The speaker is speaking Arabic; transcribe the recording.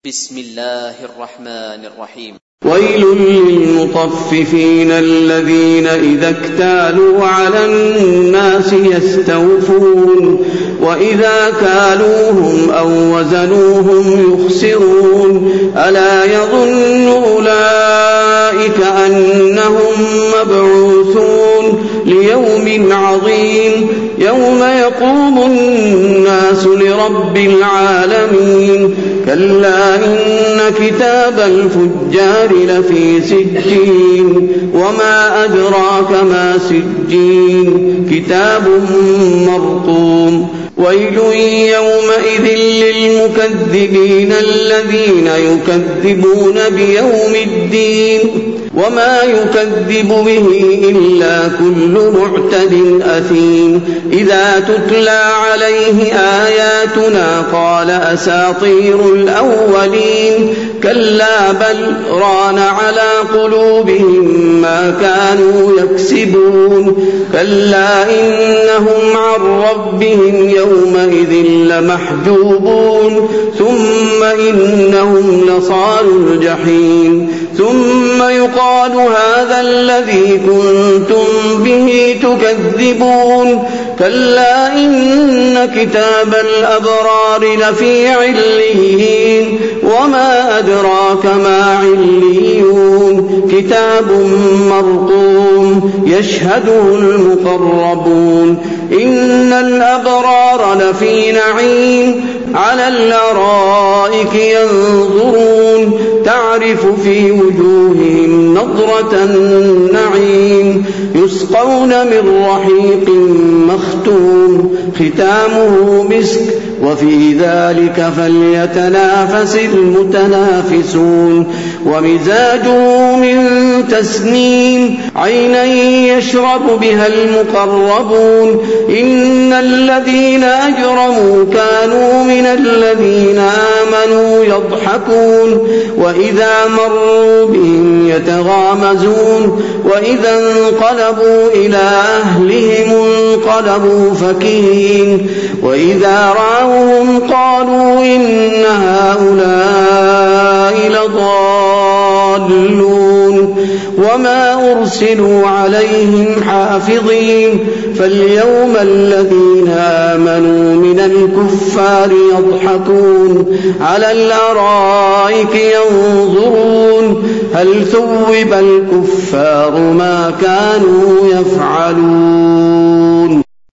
بسم الله الرحمن الرحيم. ويل للمطففين الذين إذا اكتالوا على الناس يستوفون وإذا كالوهم أو وزنوهم يخسرون ألا يظن أولئك أنهم مبعوثون ليوم عظيم يوم يقوم الناس لرب العالمين كلا إن كتاب الفجار لفي سجين وما أدراك ما سجين كتاب مرقوم ويل يومئذ للمكذبين الذين يكذبون بيوم الدين وما يكذب به إلا كل معتد أثيم إذا تتلى عليه آياتنا قال أساطير الأولين كلا بل ران على قلوبهم ما كانوا يكسبون كلا إنهم عن ربهم يومئذ لمحجوبون ثم إنهم لصالو الجحيم ثم يقال هذا الذي كنتم به تكذبون كلا إن كتاب الأبرار لفي عليين وما أدراك ما عليون كتاب مرقوم يشهده المقربون إن الأبرار لفي نعيم على الأرائك ينظرون تعرف في وجوههم نضرة النعيم يسقون من رحيق مختوم ختامه مسك وفي ذلك فليتنافس المتنافسون ومزاجه من تسنيم عينا يشرب بها المقربون إن الذين أجرموا كانوا من الذين آمنوا يضحكون وإذا مروا بهم يتغامزون وإذا انقلبوا إلى أهلهم انقلبوا فكهين وإذا رأوهم قالوا إن هؤلاء لضالون وما أرسلوا عليهم حافظين فاليوم الذين آمنوا من الكفار يضحكون على الأرائك ينظرون هل ثوب الكفار ما كانوا يفعلون.